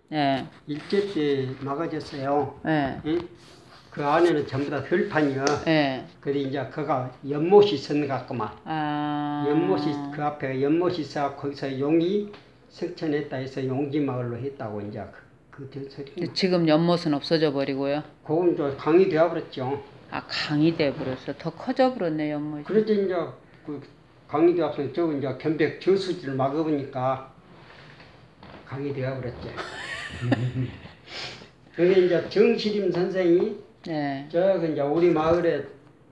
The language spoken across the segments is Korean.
예. 일제 때 막아졌어요. 예. 예? 그 안에는 전부 다 들판이요. 예. 그래 이제 그가 연못이 있었는 것 같구만. 아. 연못이 그 앞에 연못이 있어 거기서 용이 석천했다 해서 용지마을로 했다고 이제 그 전설이. 지금 연못은 없어져 버리고요. 그건 이제 강이 되어버렸죠. 아, 강이 돼 버렸어. 더 커져 버렸네, 연못이. 그래서 이제 그 강이 되어서 저 이제 견백 저수지를 막아보니까 강이 되어버렸죠. 그게 이제 정시림 선생이 네. 저 이제 우리 마을에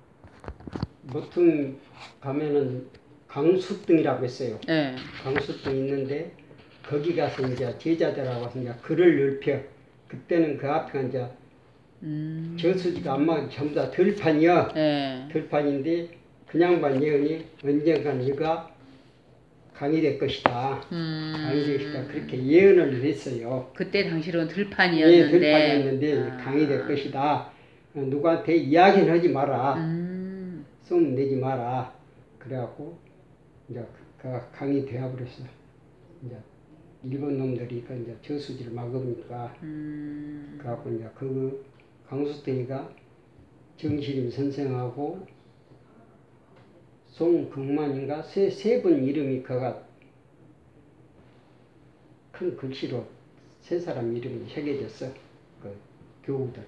모퉁 가면은 강수등이라고 했어요. 네. 강수등 있는데 거기 가서 이제 제자들하고 이제 글을 넓혀. 그때는 그 앞에가 이제 저수지가 안 막 전부 다 들판이요. 네. 들판인데 그냥 반 예언이 언젠간 이가 강이 될 것이다. 강이 될 것이다. 그렇게 예언을 했어요. 그때 당시로는 예, 들판이었는데. 들판이었는데 강이 될 것이다. 누구한테 이야기는 하지 마라. 소문 내지 마라. 그래갖고 이제 그 강이 되어버렸어. 이제 일본 놈들이 그 이제 저수지를 막으니까 그래갖고 이제 그 강수땡이가 정시림 선생하고 송극만인가 세 분 이름이 그가 큰 글씨로 세 사람 이름이 새겨졌어. 그 교우들.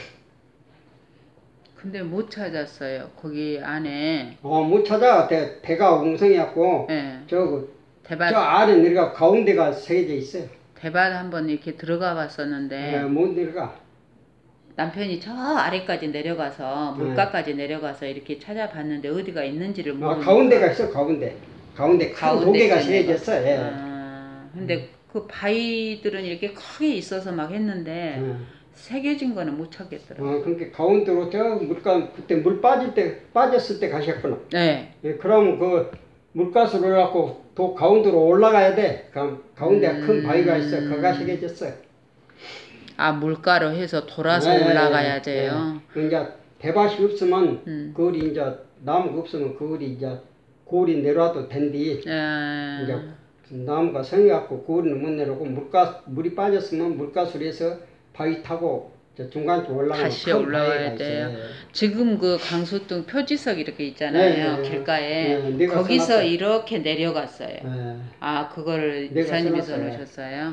근데 못 찾았어요. 거기 안에. 못 찾아. 배가 웅성해갖고 네. 저 대밭. 아래 내려가 가운데가 새겨져 있어요. 대밭 한번 이렇게 들어가 봤었는데. 못 내려가. 남편이 저 아래까지 내려가서 물가까지 내려가서 이렇게 찾아봤는데 어디가 있는지를 모르고. 가운데가 있어. 가운데 큰 도개가 새겨졌어. 예. 근데 그 바위들은 이렇게 크게 있어서 막 했는데 새겨진 거는 못 찾겠더라고요. 그러니까 가운데로 저 물가 그때 물 빠졌을 때 가셨구나. 네. 예, 그럼 그 물가스로 해갖고 도 가운데로 올라가야 돼. 가운데 큰 바위가 있어. 그가 새겨졌어. 아, 물가로 해서 돌아서 올라가야 돼요. 이제 대밭이 없으면 거리 이제 나무가 없으면 거리 이제 고리 내려와도 된디. 이제 나무가 성해갖고 고리는 못 내려오고 물이 빠졌으면 물가스로 해서 바위 타고 중간쯤 올라가면 다시 올라와야 돼요. 지금 그 강수등 표지석 이렇게 있잖아요. 길가에. 거기서 써놨어요. 이렇게 내려갔어요. 아, 그거를 이사님이 써놓으셨어요?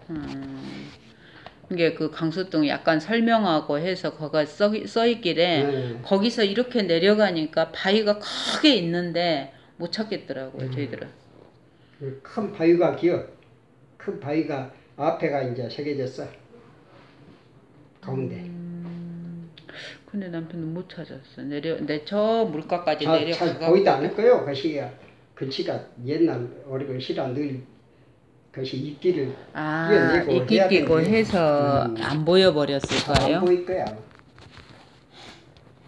이게 그 강수등 약간 설명하고 해서 거가 써 있길래 거기서 이렇게 내려가니까 바위가 크게 있는데 못 찾겠더라고요. 저희들은. 큰 바위가 큰 바위가 앞에가 이제 새겨졌어. 가운데. 근데 남편은 못 찾았어. 저 물가까지 내려가고. 보이도 않을 거예요. 글씨가 옛날 우리 글씨라 늘 글씨 이끼를 끼워내고 이끼 끼고 해서 안 보여 버렸을 거예요. 안 보일 거야.